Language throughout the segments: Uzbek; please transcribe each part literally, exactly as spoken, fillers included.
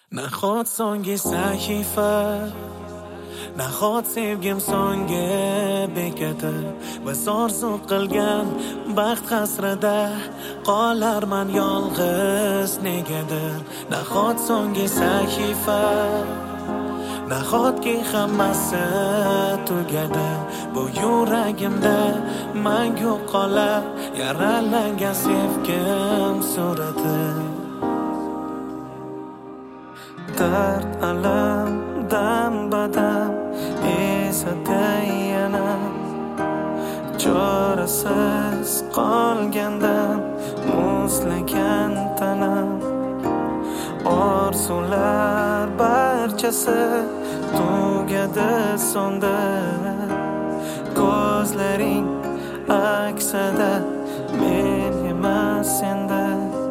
Nahot so'nggi sahifa, nahot sevgim so'nggi bekati. Biz orzu qilgan baxt hasrida qolarman yolg'iz negadir. Nahot so'nggi sahifa, nahotki hammasi tugadi. Bu yuragimda mangu qolar yaralangan sevgim surati. Dard alamdan badam esada yana chorasiz qolgandan muzlagan tanam. Orzular barchasi tugadi so'ndi, ko'zlaring aksida men emas endi.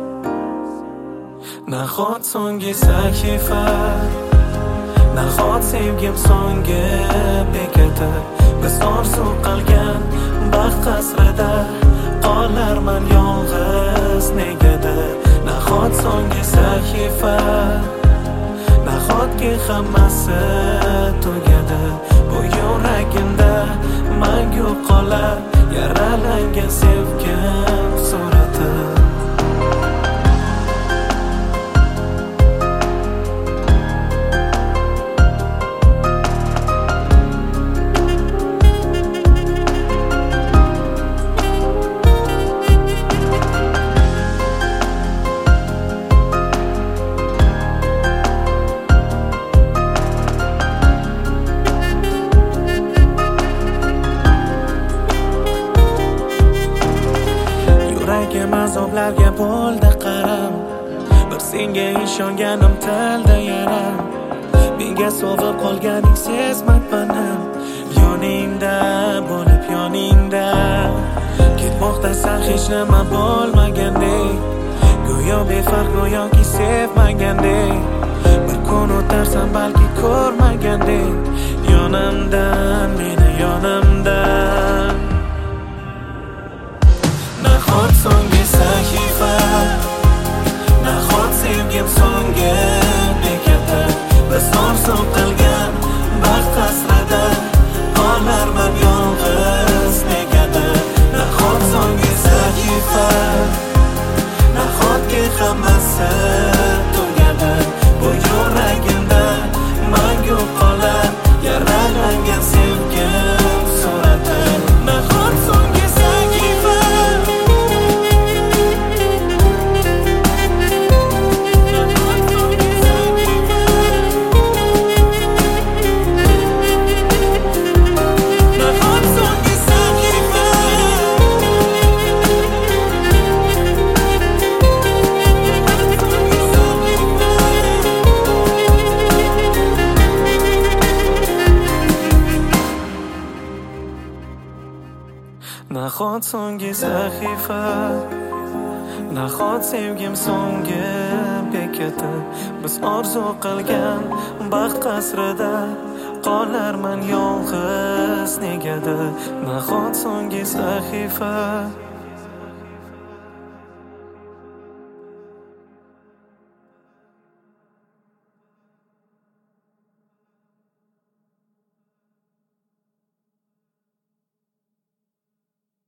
Nahot so'nggi sahifa, nahot sevgim so'nggi bekati. Biz orzu qilgan baxt qasrida qolarman yolg'iz negadir. Nahot so'nggi sahifa, nahotki hammasi tugadi. Bu yuragimda mangu qolar yaralangan sevgim surati. Azoblarga bo'ldi qaram, bir senga ishonganim tilda yaram. Menga sovib qolganing sezmabmanim, yoningda bo'lib yoningda ketmoqdasan hech nima bo'lmagandek. Go'yo befarq go'yoki sevmagandek, bir kun o'tarsan balki ko'rmagandek. Yonimdan meni yonimdan. Nahot so'nggi sahifa, nahot sevgim so'nggi bekati. Biz orzu qilgan baxt qasrida qolarman yolg'iz negadir. Nahot so'nggi sahifa, nahotki hammasi tugadi. Bu yuragimda mangu qolar yaralangan sevgim surati. Nahot so'nggi sahifa, nahot so'nggi sahifa, nahot sevgim so'nggi bekati. Biz orzu qilgan baxt qasrida qolarman yolg'iz negadir. Nahot so'nggi sahifa.